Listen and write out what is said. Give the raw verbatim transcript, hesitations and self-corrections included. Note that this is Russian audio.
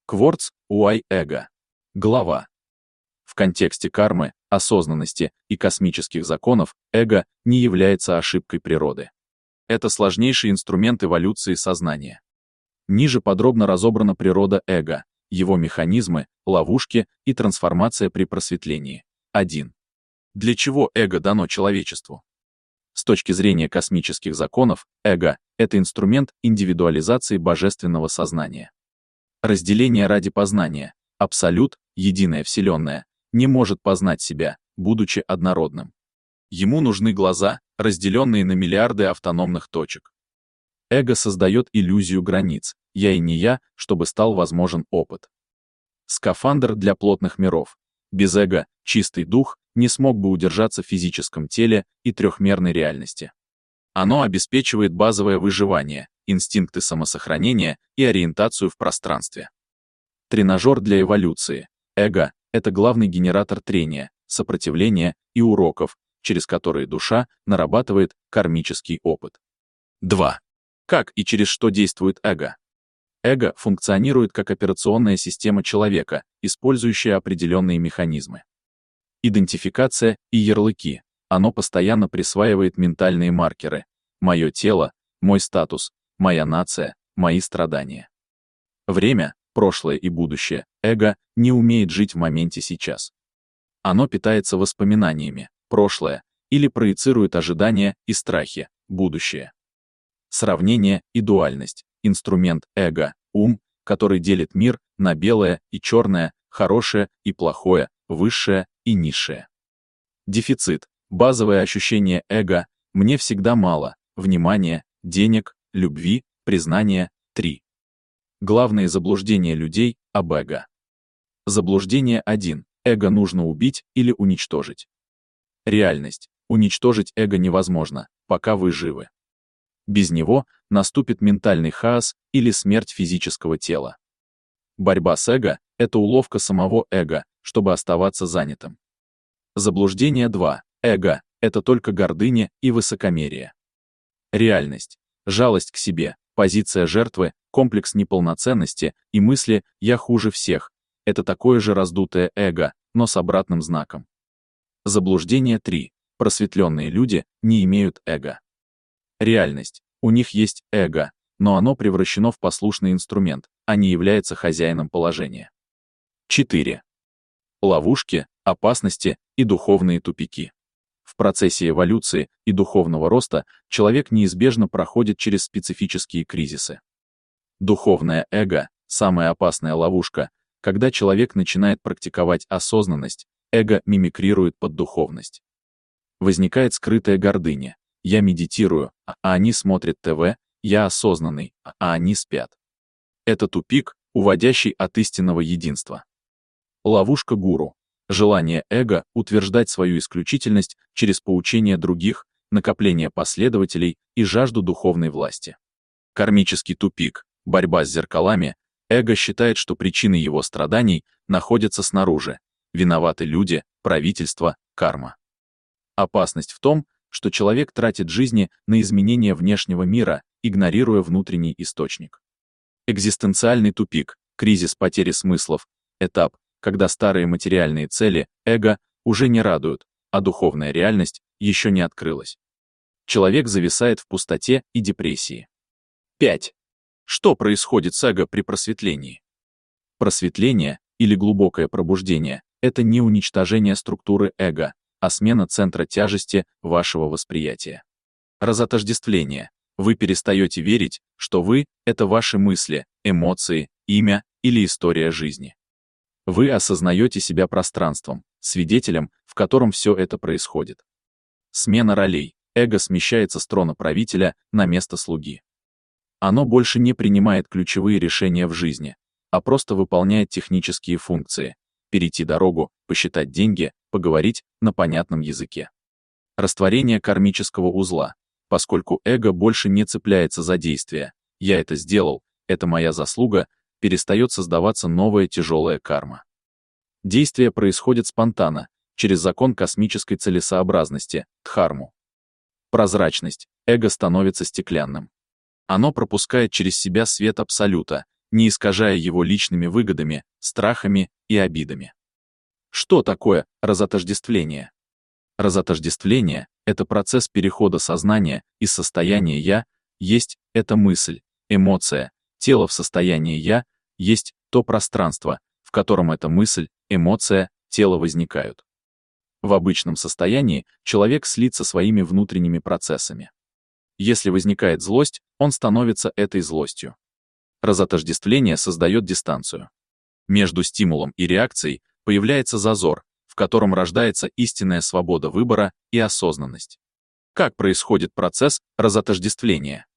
Кворц, Уай Эго. Глава. В контексте кармы, осознанности и космических законов эго не является ошибкой природы. Это сложнейший инструмент эволюции сознания. Ниже подробно разобрана природа эго, его механизмы, ловушки и трансформация при просветлении. один. Для чего эго дано человечеству? С точки зрения космических законов, эго — это инструмент индивидуализации божественного сознания. Разделение ради познания, абсолют, единая вселенная, не может познать себя, будучи однородным. Ему нужны глаза, разделенные на миллиарды автономных точек. Эго создает иллюзию границ, я и не я, чтобы стал возможен опыт. Скафандр для плотных миров. Без эго чистый дух не смог бы удержаться в физическом теле и трехмерной реальности. Оно обеспечивает базовое выживание, инстинкты самосохранения и ориентацию в пространстве. Тренажер для эволюции. Эго — это главный генератор трения, сопротивления и уроков, через которые душа нарабатывает кармический опыт. два. Как и через что действует эго? Эго функционирует как операционная система человека, использующая определенные механизмы. Идентификация и ярлыки. Оно постоянно присваивает ментальные маркеры. Мое тело, мой статус, моя нация, мои страдания. Время, прошлое и будущее. Эго не умеет жить в моменте сейчас. Оно питается воспоминаниями, прошлое, или проецирует ожидания и страхи, будущее. Сравнение и дуальность. Инструмент эго, ум, который делит мир на белое и черное, хорошее и плохое, высшее и низшее. Дефицит. Базовое ощущение эго — мне всегда мало, внимания, денег, любви, признания. три. Главные заблуждения людей об эго. Заблуждение один. Эго нужно убить или уничтожить. Реальность. Уничтожить эго невозможно, пока вы живы. Без него наступит ментальный хаос или смерть физического тела. Борьба с эго — это уловка самого эго, чтобы оставаться занятым. Заблуждение два. Эго — это только гордыня и высокомерие. Реальность. Жалость к себе, позиция жертвы, комплекс неполноценности и мысли «я хуже всех» — это такое же раздутое эго, но с обратным знаком. Заблуждение три. Просветленные люди не имеют эго. Реальность. У них есть эго, но оно превращено в послушный инструмент, а не является хозяином положения. четыре. Ловушки, опасности и духовные тупики. В процессе эволюции и духовного роста человек неизбежно проходит через специфические кризисы. Духовное эго — самая опасная ловушка. Когда человек начинает практиковать осознанность, эго мимикрирует под духовность. Возникает скрытая гордыня. Я медитирую, а они смотрят ТВ, я осознанный, а они спят. Это тупик, уводящий от истинного единства. Ловушка гуру. Желание эго утверждать свою исключительность через поучение других, накопление последователей и жажду духовной власти. Кармический тупик. Борьба с зеркалами. Эго считает, что причины его страданий находятся снаружи. Виноваты люди, правительство, карма. Опасность в том, что человек тратит жизни на изменение внешнего мира, игнорируя внутренний источник. Экзистенциальный тупик, кризис потери смыслов, этап, когда старые материальные цели, эго, уже не радуют, а духовная реальность еще не открылась. Человек зависает в пустоте и депрессии. пять. Что происходит с эго при просветлении? Просветление, или глубокое пробуждение, это не уничтожение структуры эго, а смена центра тяжести вашего восприятия. Разотождествление. Вы перестаете верить, что вы — это ваши мысли, эмоции, имя или история жизни. Вы осознаете себя пространством, свидетелем, в котором все это происходит. Смена ролей. Эго смещается с трона правителя на место слуги. Оно больше не принимает ключевые решения в жизни, а просто выполняет технические функции. Перейти дорогу, посчитать деньги, поговорить на понятном языке. Растворение кармического узла. Поскольку эго больше не цепляется за действия, я это сделал, это моя заслуга, перестает создаваться новая тяжелая карма. Действия происходят спонтанно, через закон космической целесообразности, дхарму. Прозрачность. Эго становится стеклянным. Оно пропускает через себя свет абсолюта, не искажая его личными выгодами, страхами и обидами. Что такое разотождествление? Разотождествление — это процесс перехода сознания из состояния «я» есть — это мысль, эмоция, тело в состоянии «я» есть то пространство, в котором эта мысль, эмоция, тело возникают. В обычном состоянии человек слит со своими внутренними процессами. Если возникает злость, он становится этой злостью. Разотождествление создает дистанцию. Между стимулом и реакцией появляется зазор, в котором рождается истинная свобода выбора и осознанность. Как происходит процесс разотождествления?